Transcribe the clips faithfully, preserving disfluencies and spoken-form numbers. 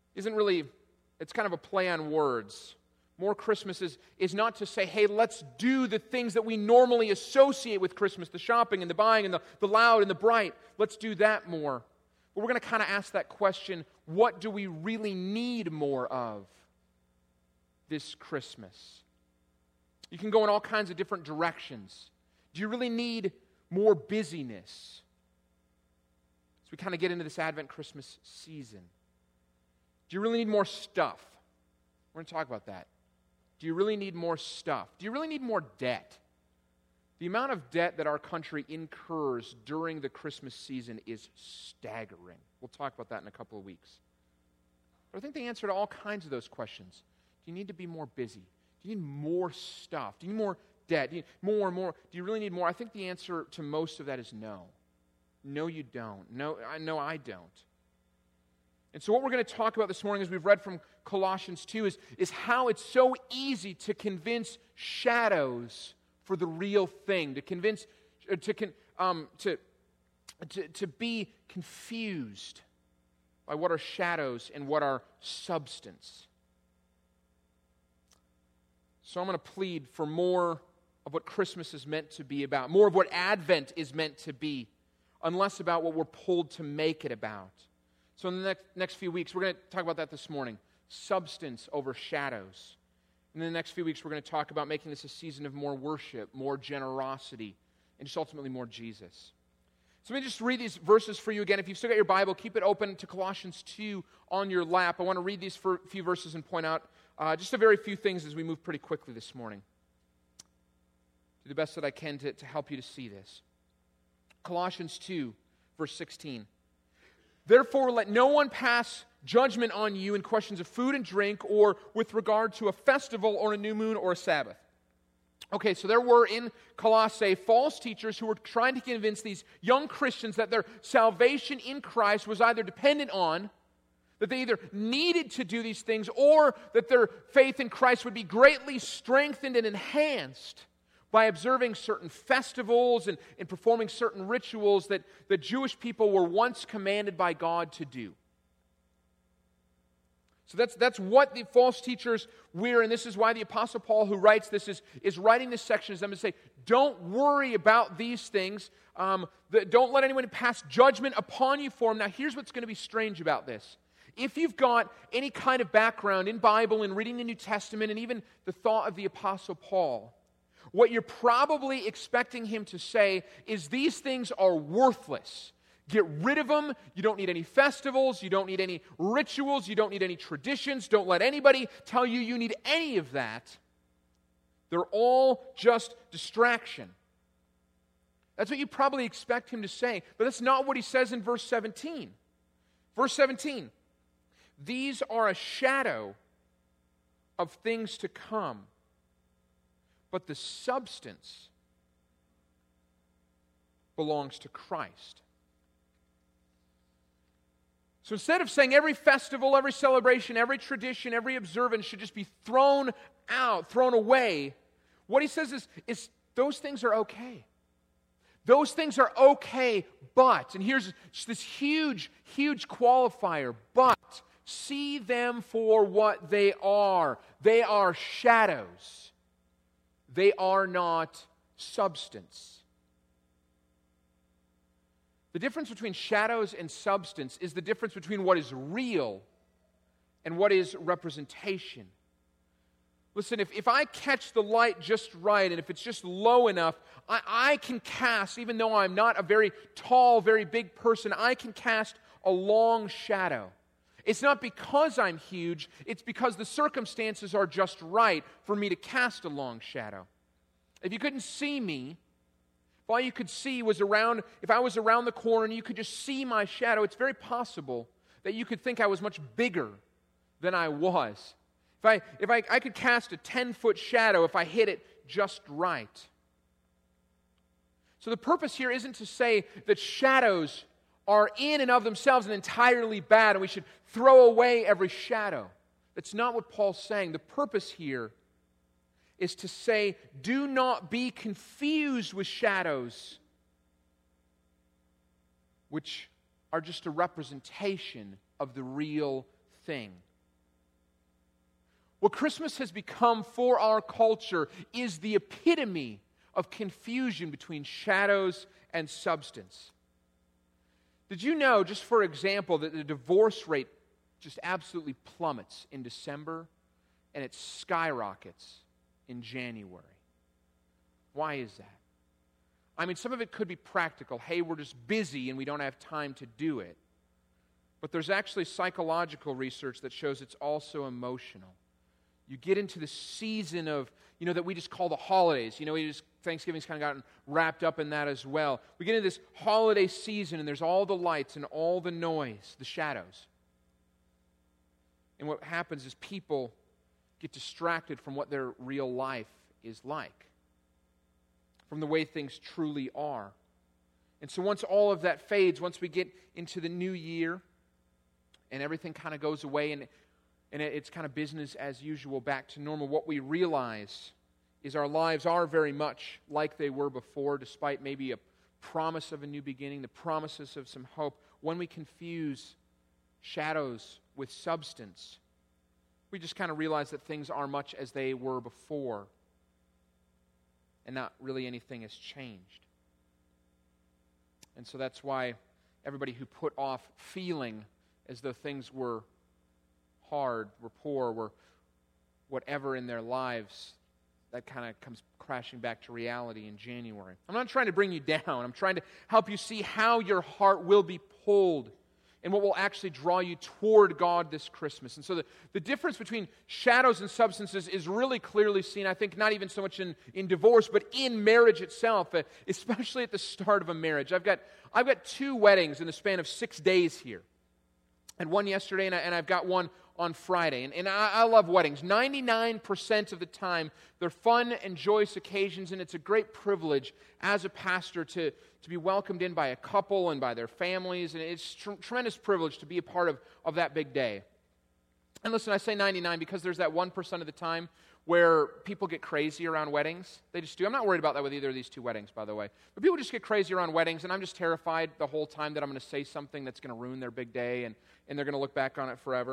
isn't really, it's kind of a play on words. More Christmas is, is not to say, hey, let's do the things that we normally associate with Christmas, the shopping and the buying and the, the loud and the bright. Let's do that more. But we're going to kind of ask that question, what do we really need more of this Christmas? You can go in all kinds of different directions. Do you really need more busyness? As we kind of get into this Advent Christmas season. Do you really need more stuff? We're going to talk about that. Do you really need more stuff? Do you really need more debt? The amount of debt that our country incurs during the Christmas season is staggering. We'll talk about that in a couple of weeks. But I think the answer to all kinds of those questions, do you need to be more busy? Do you need more stuff? Do you need more debt? Do you need more and more? Do you really need more? I think the answer to most of that is no. No, you don't. No, I know I don't. And so what we're going to talk about this morning, as we've read from Colossians two, is, is how it's so easy to convince shadows for the real thing, to convince, to, um, to, to, to be confused by what are shadows and what are substance. So I'm going to plead for more of what Christmas is meant to be about, more of what Advent is meant to be, and less about what we're pulled to make it about. So in the next, next few weeks, we're going to talk about that this morning. Substance over shadows. And in the next few weeks, we're going to talk about making this a season of more worship, more generosity, and just ultimately more Jesus. So let me just read these verses for you again. If you've still got your Bible, keep it open to Colossians two on your lap. I want to read these for a few verses and point out uh, just a very few things as we move pretty quickly this morning. Do the best that I can to, to help you to see this. Colossians two, verse sixteen. Therefore, let no one pass judgment on you in questions of food and drink or with regard to a festival or a new moon or a Sabbath. Okay, so there were in Colossae false teachers who were trying to convince these young Christians that their salvation in Christ was either dependent on, that they either needed to do these things, or that their faith in Christ would be greatly strengthened and enhanced by observing certain festivals and, and performing certain rituals that the Jewish people were once commanded by God to do. So that's, that's what the false teachers were, and this is why the Apostle Paul, who writes this, is, is writing this section as them to say, don't worry about these things. Um, the, don't let anyone pass judgment upon you for them. Now, here's what's going to be strange about this. If you've got any kind of background in Bible and reading the New Testament and even the thought of the Apostle Paul, what you're probably expecting him to say is these things are worthless. Get rid of them. You don't need any festivals. You don't need any rituals. You don't need any traditions. Don't let anybody tell you you need any of that. They're all just distraction. That's what you probably expect him to say, but that's not what he says in verse seventeen. Verse seventeen, these are a shadow of things to come, but the substance belongs to Christ. So instead of saying every festival, every celebration, every tradition, every observance should just be thrown out, thrown away, what he says is, is those things are okay. Those things are okay, but, and here's just this huge, huge qualifier, but see them for what they are. They are shadows. They are not substance. The difference between shadows and substance is the difference between what is real and what is representation. Listen, if, if I catch the light just right and if it's just low enough, I, I can cast, even though I'm not a very tall, very big person, I can cast a long shadow. It's not because I'm huge, it's because the circumstances are just right for me to cast a long shadow. If you couldn't see me, if all you could see was around, if I was around the corner and you could just see my shadow, it's very possible that you could think I was much bigger than I was. If I, if I, I could cast a ten-foot shadow if I hit it just right. So the purpose here isn't to say that shadows are in and of themselves and entirely bad and we should throw away every shadow. That's not what Paul's saying. The purpose here is to say, do not be confused with shadows, which are just a representation of the real thing. What Christmas has become for our culture is the epitome of confusion between shadows and substance. Did you know, just for example, that the divorce rate just absolutely plummets in December and it skyrockets in January? Why is that? I mean, some of it could be practical. Hey, we're just busy and we don't have time to do it. But there's actually psychological research that shows it's also emotional. You get into the season of, you know, that we just call the holidays. You know, we just, Thanksgiving's kind of gotten wrapped up in that as well. We get into this holiday season and there's all the lights and all the noise, the shadows. And what happens is people get distracted from what their real life is like, from the way things truly are. And so once all of that fades, once we get into the new year and everything kind of goes away and And it's kind of business as usual, back to normal, what we realize is our lives are very much like they were before, despite maybe a promise of a new beginning, the promises of some hope. When we confuse shadows with substance, we just kind of realize that things are much as they were before, and not really anything has changed. And so that's why everybody who put off feeling as though things were hard, were poor, were whatever in their lives, that kind of comes crashing back to reality in January. I'm not trying to bring you down. I'm trying to help you see how your heart will be pulled and what will actually draw you toward God this Christmas. And so the, the difference between shadows and substances is really clearly seen, I think, not even so much in, in divorce, but in marriage itself, uh, especially at the start of a marriage. I've got, I've got two weddings in the span of six days here. And one yesterday, and, I, and I've got one on Friday. And, and I, I love weddings. ninety-nine percent of the time, they're fun and joyous occasions, and it's a great privilege as a pastor to, to be welcomed in by a couple and by their families, and it's a tr- tremendous privilege to be a part of, of that big day. And listen, I say ninety-nine because there's that one percent of the time where people get crazy around weddings. They just do. I'm not worried about that with either of these two weddings, by the way. But people just get crazy around weddings, and I'm just terrified the whole time that I'm going to say something that's going to ruin their big day, and, and they're going to look back on it forever.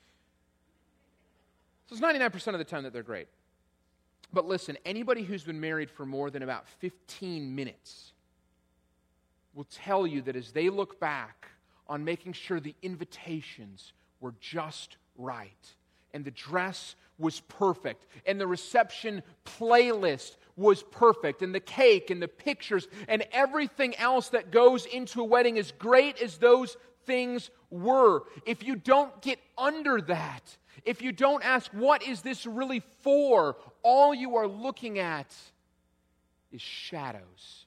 So it's ninety-nine percent of the time that they're great. But listen, anybody who's been married for more than about fifteen minutes will tell you that as they look back on making sure the invitations were just right, and the dress was perfect, and the reception playlist was perfect, and the cake and the pictures and everything else that goes into a wedding, as great as those things were, if you don't get under that, if you don't ask, what is this really for? All you are looking at is shadows.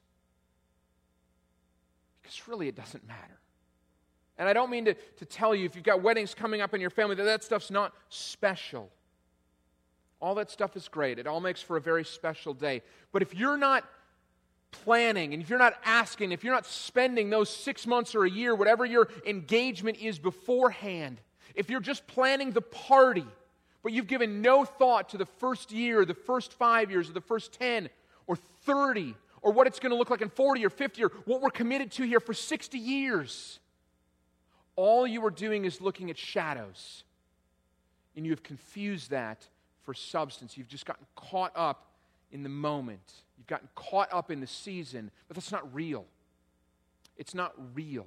Because really it doesn't matter. And I don't mean to, to tell you, if you've got weddings coming up in your family, that that stuff's not special. All that stuff is great. It all makes for a very special day. But if you're not planning, and if you're not asking, if you're not spending those six months or a year, whatever your engagement is beforehand, if you're just planning the party, but you've given no thought to the first year, the first five years, or the first ten, or thirty, or what it's going to look like in forty or fifty, or what we're committed to here for sixty years, all you are doing is looking at shadows. And you have confused that for substance. You've just gotten caught up in the moment. You've gotten caught up in the season, but that's not real. It's not real.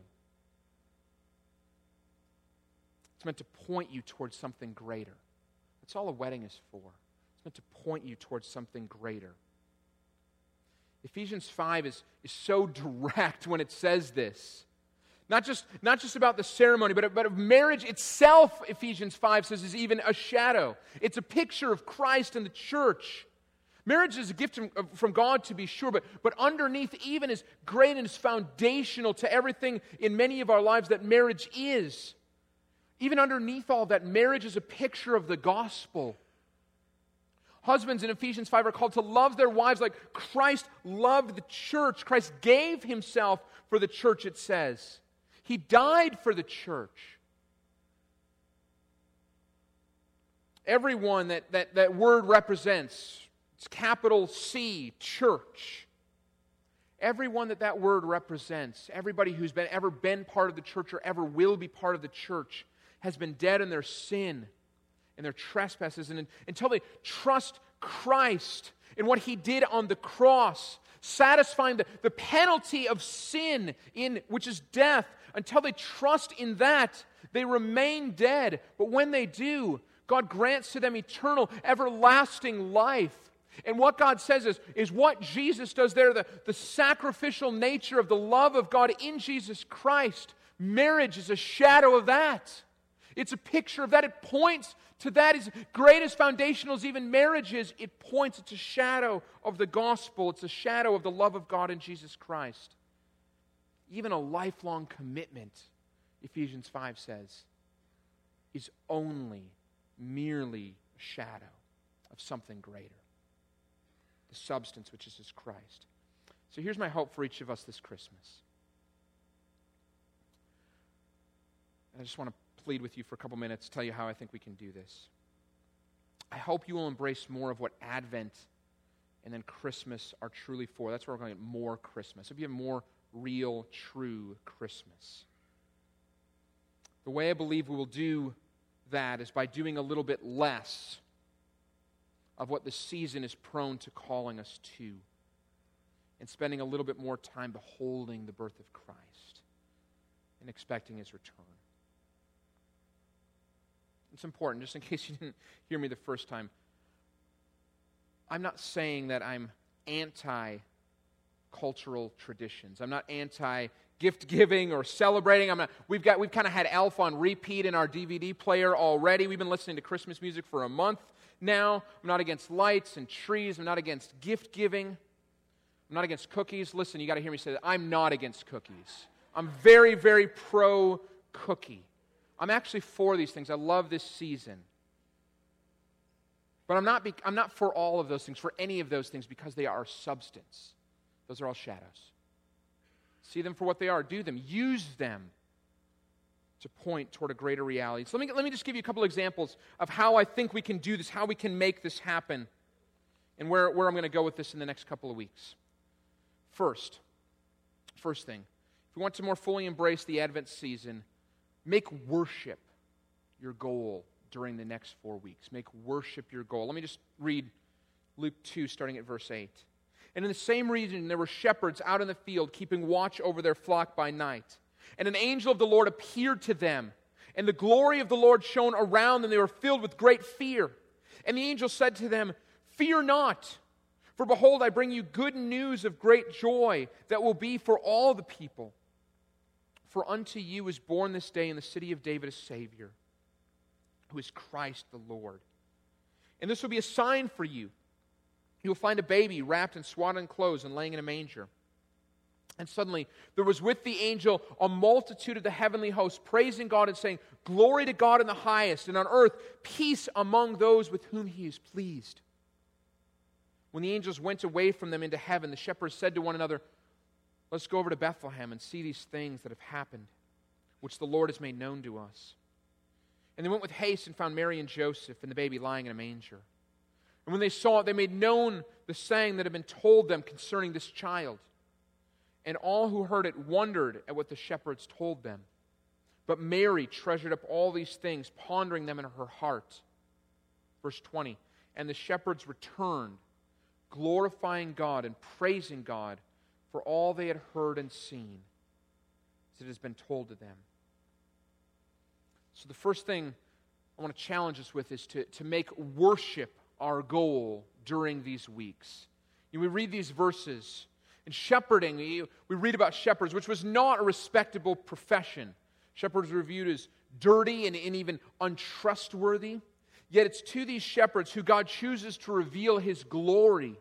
It's meant to point you towards something greater. That's all a wedding is for. It's meant to point you towards something greater. Ephesians five is, is so direct when it says this. Not just, not just about the ceremony, but, but of marriage itself, Ephesians five says, is even a shadow. It's a picture of Christ and the church. Marriage is a gift from, from God, to be sure, but, but underneath, even as great and as foundational to everything in many of our lives that marriage is, even underneath all that, marriage is a picture of the gospel. Husbands in Ephesians five are called to love their wives like Christ loved the church. Christ gave himself for the church, it says. He died for the church. Everyone that, that, that word represents, it's capital C, church. Everyone that that word represents, everybody who's been ever been part of the church or ever will be part of the church, has been dead in their sin and their trespasses, and until they trust Christ and what He did on the cross, satisfying the, the penalty of sin, in which is death, until they trust in that, they remain dead. But when they do, God grants to them eternal, everlasting life. And what God says is, is what Jesus does there, the, the sacrificial nature of the love of God in Jesus Christ. Marriage is a shadow of that. It's a picture of that. It points to that. As great as foundational as even marriage is, it points, it's a shadow of the gospel. It's a shadow of the love of God in Jesus Christ. Even a lifelong commitment, Ephesians five says, is only merely a shadow of something greater. The substance, which is His Christ. So here's my hope for each of us this Christmas. I just want to plead with you for a couple minutes, tell you how I think we can do this. I hope you will embrace more of what Advent and then Christmas are truly for. That's where we're going to get more Christmas. If you have more real, true Christmas. The way I believe we will do that is by doing a little bit less of what the season is prone to calling us to, and spending a little bit more time beholding the birth of Christ and expecting His return. It's important, just in case you didn't hear me the first time. I'm not saying that I'm anti-cultural traditions. I'm not anti-gift giving or celebrating. I'm not, we've got we've kind of had Elf on repeat in our D V D player already. We've been listening to Christmas music for a month now. I'm not against lights and trees. I'm not against gift giving. I'm not against cookies. Listen, you got to hear me say that. I'm not against cookies. I'm very, very pro-cookie. I'm actually for these things. I love this season. But I'm not, be, I'm not for all of those things, for any of those things, because they are substance. Those are all shadows. See them for what they are. Do them. Use them to point toward a greater reality. So let me, let me just give you a couple examples of how I think we can do this, how we can make this happen, and where, where I'm going to go with this in the next couple of weeks. First, first thing, if we want to more fully embrace the Advent season, make worship your goal during the next four weeks. Make worship your goal. Let me just read Luke two, starting at verse eight. And in the same region there were shepherds out in the field, keeping watch over their flock by night. And an angel of the Lord appeared to them, and the glory of the Lord shone around them. They were filled with great fear. And the angel said to them, "Fear not, for behold, I bring you good news of great joy that will be for all the people. For unto you is born this day in the city of David a Savior, who is Christ the Lord. And this will be a sign for you. You will find a baby wrapped in swaddling clothes and laying in a manger." And suddenly there was with the angel a multitude of the heavenly hosts, praising God and saying, "Glory to God in the highest, and on earth peace among those with whom He is pleased." When the angels went away from them into heaven, the shepherds said to one another, "Let's go over to Bethlehem and see these things that have happened, which the Lord has made known to us." And they went with haste and found Mary and Joseph and the baby lying in a manger. And when they saw it, they made known the saying that had been told them concerning this child. And all who heard it wondered at what the shepherds told them. But Mary treasured up all these things, pondering them in her heart. Verse twenty, and the shepherds returned, glorifying God and praising God for all they had heard and seen, as it has been told to them. So the first thing I want to challenge us with is to, to make worship our goal during these weeks. You know, we read these verses, and shepherding, we, we read about shepherds, which was not a respectable profession. Shepherds were viewed as dirty and, and even untrustworthy. Yet it's to these shepherds who God chooses to reveal His glory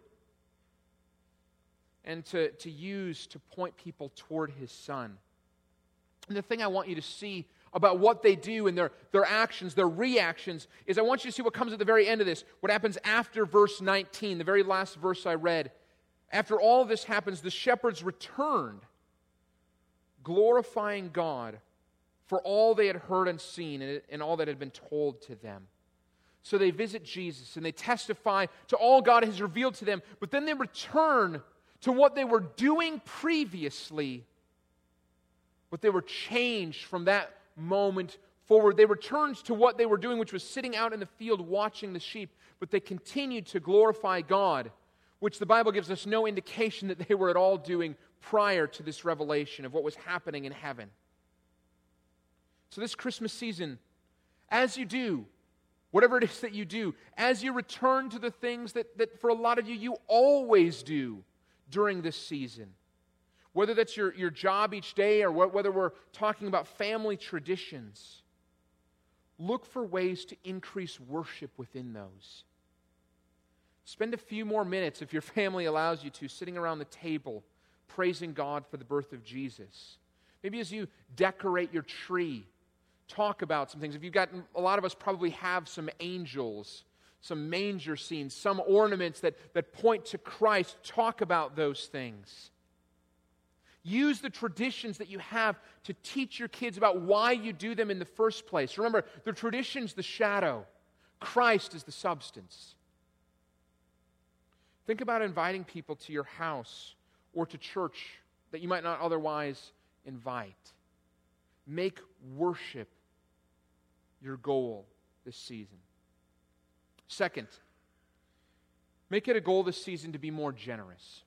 and to, to use to point people toward His Son. And the thing I want you to see about what they do and their, their actions, their reactions, is I want you to see what comes at the very end of this, what happens after verse nineteen, the very last verse I read. After all of this happens, the shepherds returned, glorifying God for all they had heard and seen and, and all that had been told to them. So they visit Jesus and they testify to all God has revealed to them, but then they return to what they were doing previously, but they were changed from that moment forward. They returned to what they were doing, which was sitting out in the field watching the sheep, but they continued to glorify God, which the Bible gives us no indication that they were at all doing prior to this revelation of what was happening in heaven. So this Christmas season, as you do, whatever it is that you do, as you return to the things that, that for a lot of you, you always do during this season, whether that's your, your job each day or wh- whether we're talking about family traditions, look for ways to increase worship within those. Spend a few more minutes, if your family allows you to, sitting around the table, praising God for the birth of Jesus. Maybe as you decorate your tree, talk about some things. If you've got, a lot of us probably have some angels, some manger scenes, some ornaments that, that point to Christ. Talk about those things. Use the traditions that you have to teach your kids about why you do them in the first place. Remember, the tradition's the shadow. Christ is the substance. Think about inviting people to your house or to church that you might not otherwise invite. Make worship your goal this season. Second, make it a goal this season to be more generous.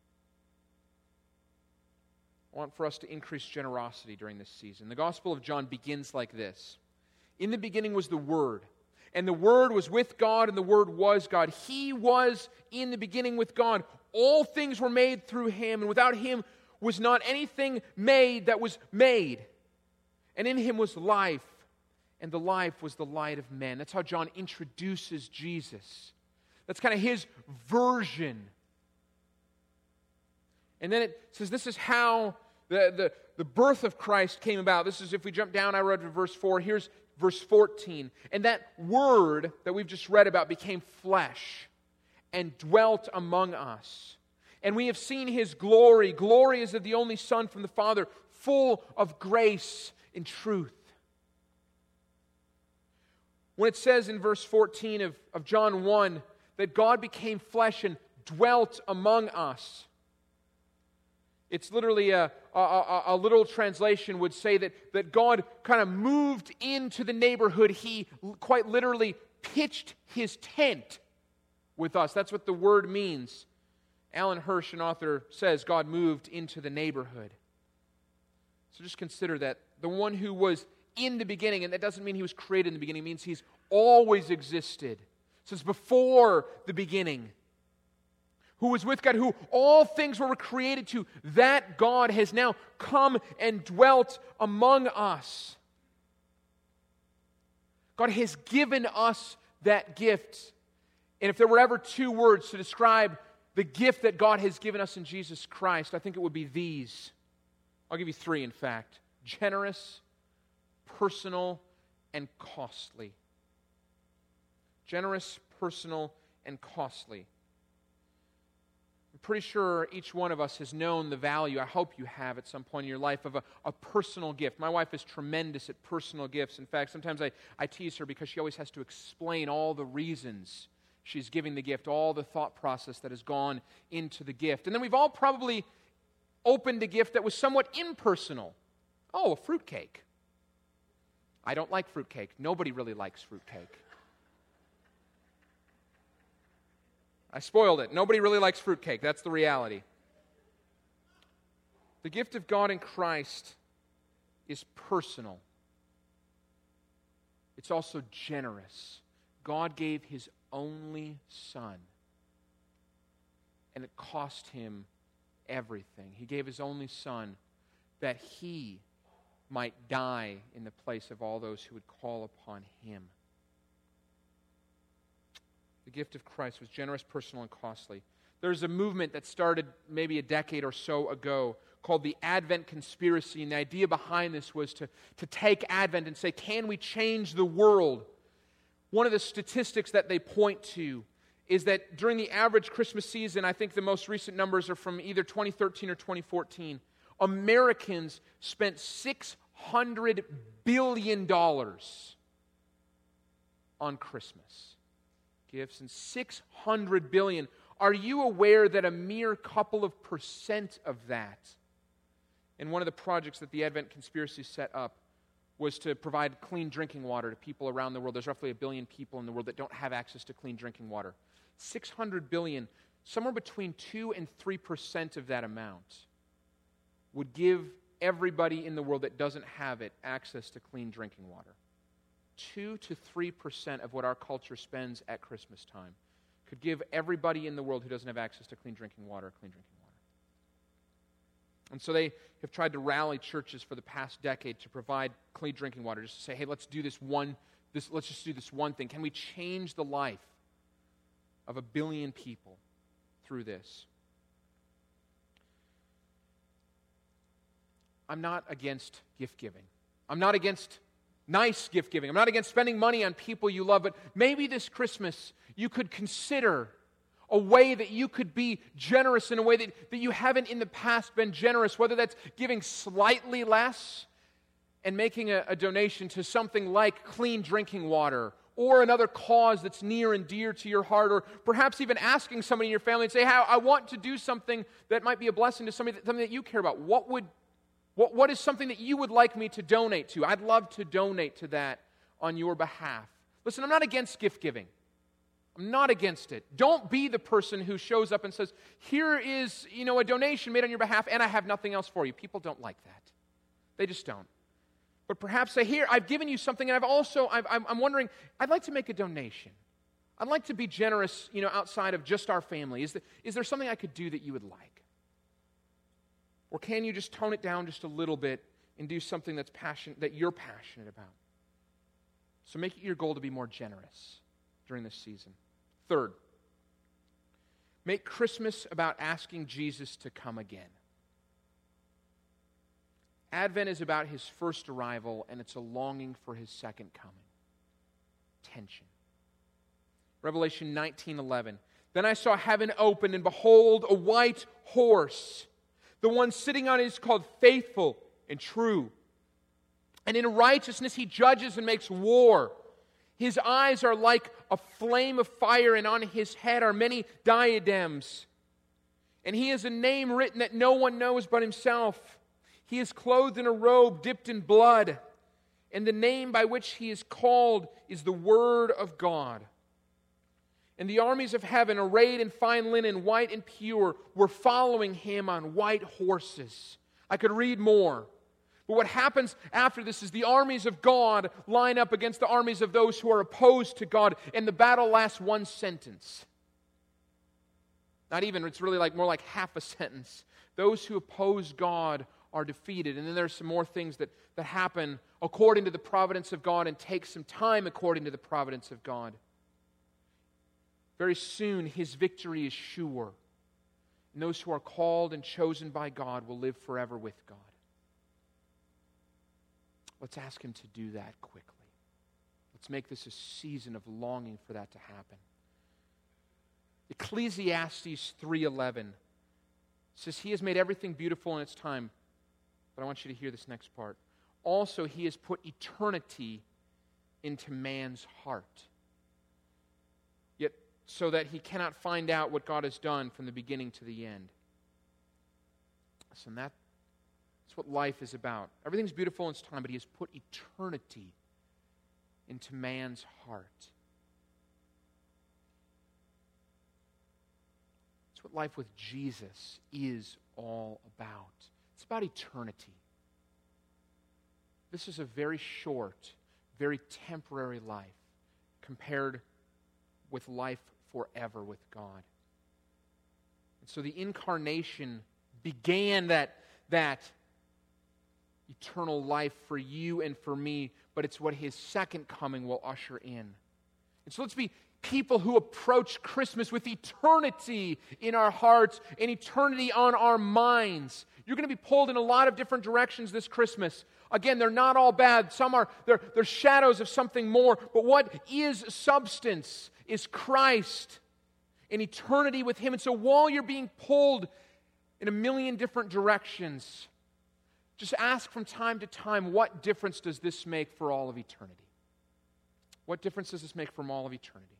I want for us to increase generosity during this season. The Gospel of John begins like this. In the beginning was the Word, and the Word was with God, and the Word was God. He was in the beginning with God. All things were made through Him, and without Him was not anything made that was made. And in Him was life, and the life was the light of men. That's how John introduces Jesus. That's kind of his version. And then it says this is how the, the, the birth of Christ came about. This is, if we jump down, I read to verse four. Here's verse fourteen. And that Word that we've just read about became flesh and dwelt among us. And we have seen His glory. Glory is of the only Son from the Father, full of grace and truth. When it says in verse fourteen of, of John one that God became flesh and dwelt among us, it's literally a, a, a, a literal translation would say that, that God kind of moved into the neighborhood. He quite literally pitched His tent with us. That's what the word means. Alan Hirsch, an author, says God moved into the neighborhood. So just consider that the one who was in the beginning, and that doesn't mean He was created in the beginning, it means He's always existed. Since before the beginning. Who was with God, who all things were created to, that God has now come and dwelt among us. God has given us that gift. And if there were ever two words to describe the gift that God has given us in Jesus Christ, I think it would be these. I'll give you three, in fact. Generous, personal, and costly. Generous, personal, and costly. I'm pretty sure each one of us has known the value, I hope you have at some point in your life, of a, a personal gift. My wife is tremendous at personal gifts. In fact, sometimes I, I tease her because she always has to explain all the reasons she's giving the gift, all the thought process that has gone into the gift. And then we've all probably opened a gift that was somewhat impersonal. Oh, a fruitcake. I don't like fruitcake. Nobody really likes fruitcake. I spoiled it. Nobody really likes fruitcake. That's the reality. The gift of God in Christ is personal. It's also generous. God gave His only Son, and it cost Him everything. He gave His only Son that He might die in the place of all those who would call upon Him. The gift of Christ was generous, personal, and costly. There's a movement that started maybe a decade or so ago called the Advent Conspiracy, and the idea behind this was to, to take Advent and say, can we change the world? One of the statistics that they point to is that during the average Christmas season, I think the most recent numbers are from either twenty thirteen or twenty fourteen, Americans spent six hundred billion dollars on Christmas gifts, and six hundred billion dollars. Are you aware that a mere couple of percent of that, in one of the projects that the Advent Conspiracy set up, was to provide clean drinking water to people around the world. There's roughly a billion people in the world that don't have access to clean drinking water. six hundred billion, somewhere between two and three percent of that amount would give everybody in the world that doesn't have it access to clean drinking water. two to three percent of what our culture spends at Christmas time could give everybody in the world who doesn't have access to clean drinking water clean drinking water. And so they have tried to rally churches for the past decade to provide clean drinking water, just to say, hey, let's do this one, this, let's just do this one thing. Can we change the life of a billion people through this? I'm not against gift giving. I'm not against nice gift giving. I'm not against spending money on people you love, but maybe this Christmas you could consider a way that you could be generous in a way that, that you haven't in the past been generous, whether that's giving slightly less and making a, a donation to something like clean drinking water or another cause that's near and dear to your heart, or perhaps even asking somebody in your family and say, hey, I want to do something that might be a blessing to somebody, that, something that you care about. What would What, what is something that you would like me to donate to? I'd love to donate to that on your behalf. Listen, I'm not against gift giving. I'm not against it. Don't be the person who shows up and says, here is, you know, a donation made on your behalf and I have nothing else for you. People don't like that. They just don't. But perhaps say, here, I've given you something and I've also, I've, I'm, I'm wondering, I'd like to make a donation. I'd like to be generous, you know, outside of just our family. Is there, is there something I could do that you would like? Or can you just tone it down just a little bit and do something that's passion, that you're passionate about? So make it your goal to be more generous during this season. Third, make Christmas about asking Jesus to come again. Advent is about his first arrival, and it's a longing for his second coming. Tension. Revelation nineteen eleven. Then I saw heaven open, and behold, a white horse. The one sitting on it is called Faithful and True. And in righteousness he judges and makes war. His eyes are like a flame of fire, and on his head are many diadems. And he has a name written that no one knows but himself. He is clothed in a robe dipped in blood. And the name by which he is called is the Word of God. And the armies of heaven, arrayed in fine linen, white and pure, were following him on white horses. I could read more. But what happens after this is the armies of God line up against the armies of those who are opposed to God, and the battle lasts one sentence. Not even, it's really like more like half a sentence. Those who oppose God are defeated. And then there's some more things that, that happen according to the providence of God and take some time according to the providence of God. Very soon, his victory is sure. And those who are called and chosen by God will live forever with God. Let's ask him to do that quickly. Let's make this a season of longing for that to happen. Ecclesiastes three eleven says, he has made everything beautiful in its time. But I want you to hear this next part. Also, he has put eternity into man's heart, yet so that he cannot find out what God has done from the beginning to the end. Listen, that, that's what life is about. Everything's beautiful in its time, but he has put eternity into man's heart. That's what life with Jesus is all about. It's about eternity. This is a very short, very temporary life compared with life forever with God. And so the incarnation began that, that eternal life for you and for me, but it's what his second coming will usher in. And so let's be people who approach Christmas with eternity in our hearts and eternity on our minds. You're going to be pulled in a lot of different directions this Christmas. Again, they're not all bad. Some are, they're, they're shadows of something more. But what is substance is Christ and eternity with him. And so while you're being pulled in a million different directions, just ask from time to time, what difference does this make for all of eternity? What difference does this make from all of eternity?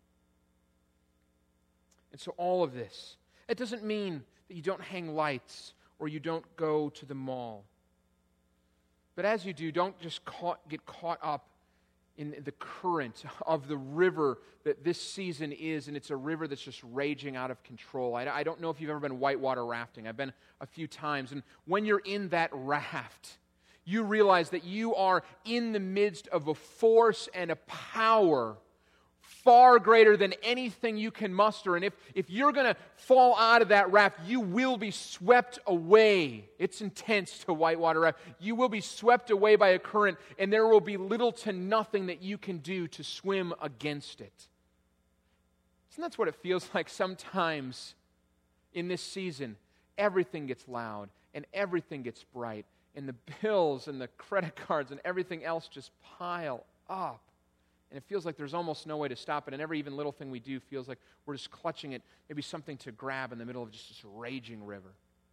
And so all of this, it doesn't mean that you don't hang lights or you don't go to the mall. But as you do, don't just caught, get caught up in the current of the river that this season is, and it's a river that's just raging out of control. I, I don't know if you've ever been whitewater rafting. I've been a few times, and when you're in that raft, you realize that you are in the midst of a force and a power far greater than anything you can muster. And if, if you're going to fall out of that raft, you will be swept away. It's intense to whitewater raft. You will be swept away by a current, and there will be little to nothing that you can do to swim against it. And that's what it feels like sometimes in this season. Everything gets loud, and everything gets bright, and the bills and the credit cards and everything else just pile up. And it feels like there's almost no way to stop it. And every even little thing we do feels like we're just clutching at maybe something to grab in the middle of just this raging river.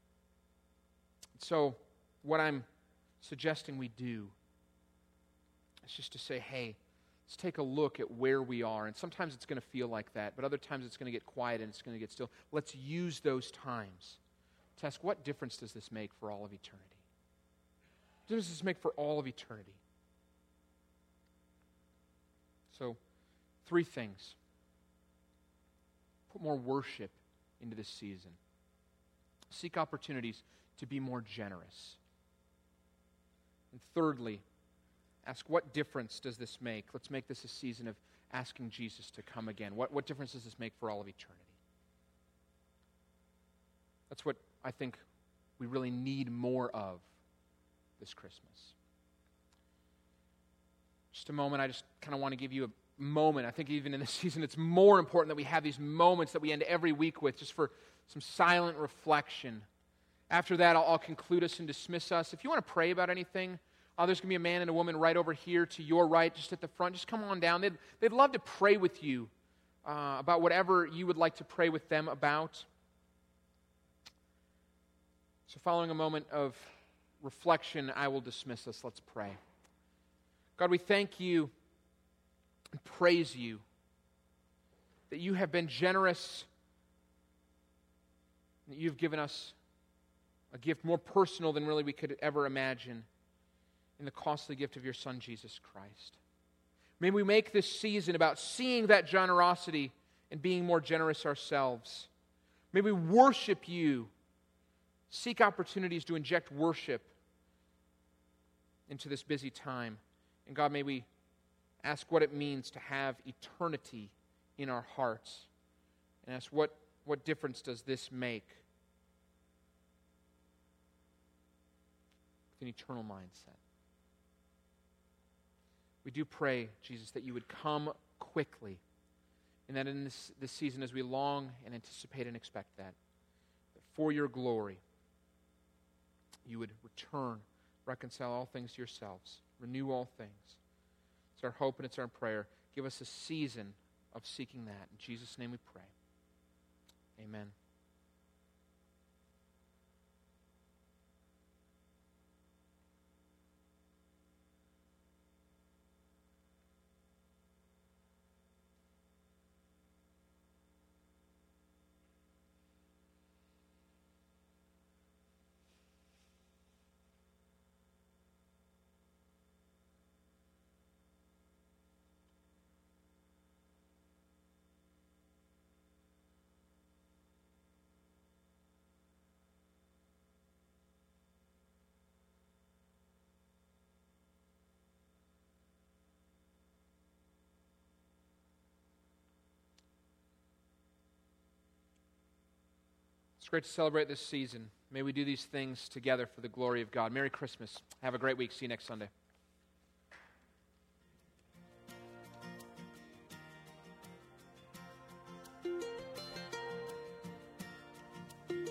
So what I'm suggesting we do is just to say, hey, let's take a look at where we are. And sometimes it's going to feel like that, but other times it's going to get quiet and it's going to get still. Let's use those times to ask, what difference does this make for all of eternity? What does this make for all of eternity? So, three things. Put more worship into this season. Seek opportunities to be more generous. And thirdly, ask, what difference does this make? Let's make this a season of asking Jesus to come again. What, what difference does this make for all of eternity? That's what I think we really need more of this Christmas. Just a moment, I just kind of want to give you a moment. I think even in this season, it's more important that we have these moments that we end every week with, just for some silent reflection. After that, I'll, I'll conclude us and dismiss us. If you want to pray about anything, uh, there's going to be a man and a woman right over here to your right, just at the front. Just come on down. They'd, they'd love to pray with you uh, about whatever you would like to pray with them about. So following a moment of reflection, I will dismiss us. Let's pray. God, we thank you and praise you that you have been generous, that you've given us a gift more personal than really we could ever imagine in the costly gift of your Son, Jesus Christ. May we make this season about seeing that generosity and being more generous ourselves. May we worship you, seek opportunities to inject worship into this busy time. And God, may we ask what it means to have eternity in our hearts. And ask what, what difference does this make with an eternal mindset. We do pray, Jesus, that you would come quickly. And that in this, this season, as we long and anticipate and expect that, that for your glory, you would return, reconcile all things to yourselves, renew all things. It's our hope and it's our prayer. Give us a season of seeking that. In Jesus' name we pray. Amen. It's great to celebrate this season. May we do these things together for the glory of God. Merry Christmas. Have a great week. See you next Sunday.